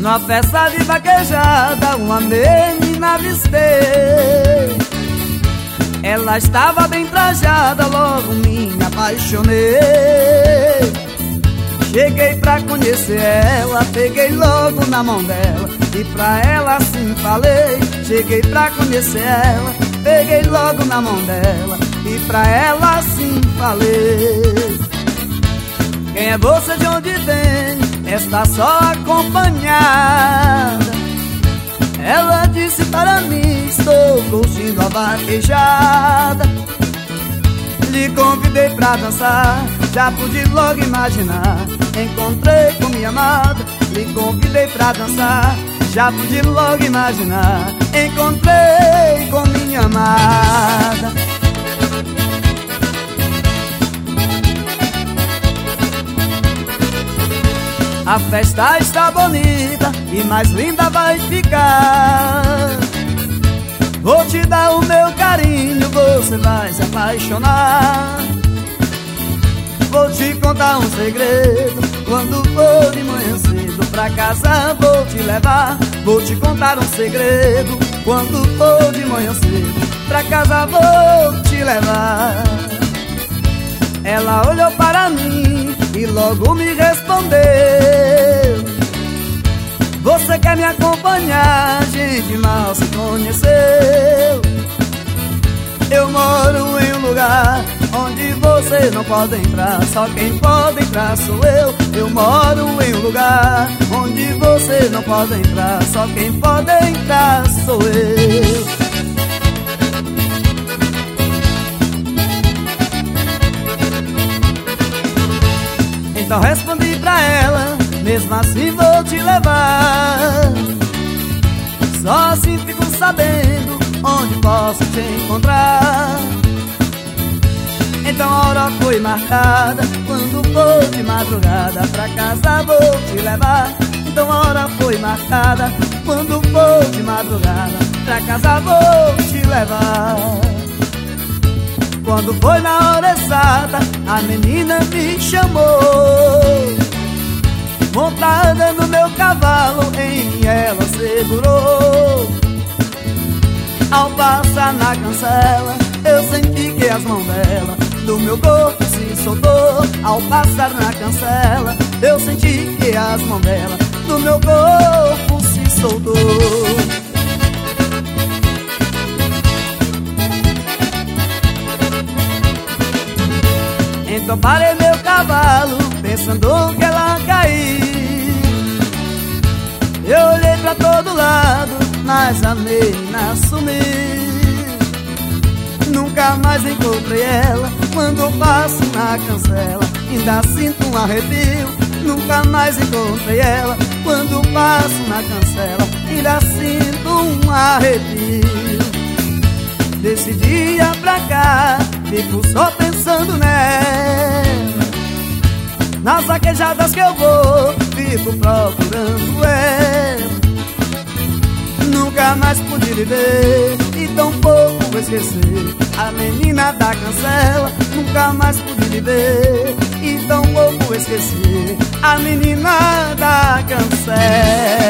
Numa festa de vaquejada, uma menina avistei. Ela estava bem trajada, logo me apaixonei. Cheguei pra conhecer ela, peguei logo na mão dela e pra ela assim falei. Cheguei pra conhecer ela, peguei logo na mão dela e pra ela assim falei. Quem é você, de onde vem? Está só acompanhada. Ela disse para mim, estou curtindo a vaquejada. Lhe convidei pra dançar, já pude logo imaginar. Encontrei com minha amada, lhe convidei pra dançar, já pude logo imaginar. Encontrei com minha amada. A festa está bonita e mais linda vai ficar. Vou te dar o meu carinho, você vai se apaixonar. Vou te contar um segredo, quando for de manhã cedo pra casa vou te levar. Vou te contar um segredo, quando for de manhã cedo pra casa vou te levar. Ela olhou para mim e logo me respondeu: você quer me acompanhar? A gente mal se conheceu. Eu moro em um lugar onde você não pode entrar, só quem pode entrar sou eu. Eu moro em um lugar onde você não pode entrar, só quem pode entrar sou eu. Então respondi pra ela, mesmo assim vou te levar. Só assim fico sabendo onde posso te encontrar. Então a hora foi marcada, quando for de madrugada pra casa vou te levar. Então a hora foi marcada, quando for de madrugada pra casa vou te levar. Quando foi na hora exata, a menina me chamou. Montada no meu cavalo, em mim ela segurou. Ao passar na cancela, eu senti que as mãos dela do meu corpo se soltou. Ao passar na cancela, eu senti que as mãos dela do meu corpo se soltou. Então parei meu cavalo, pensando que ela caiu. Eu olhei pra todo lado, mas a menina sumiu. Nunca mais encontrei ela, quando passo na cancela ainda sinto um arrepio. Nunca mais encontrei ela, quando passo na cancela ainda sinto um arrepio. Desse dia pra cá, fico só pensando nela. Nas vaquejadas que eu vou, fico procurando ela. Nunca mais pude viver e tão pouco esquecer a menina da cancela. Nunca mais pude viver e tão pouco esquecer a menina da cancela.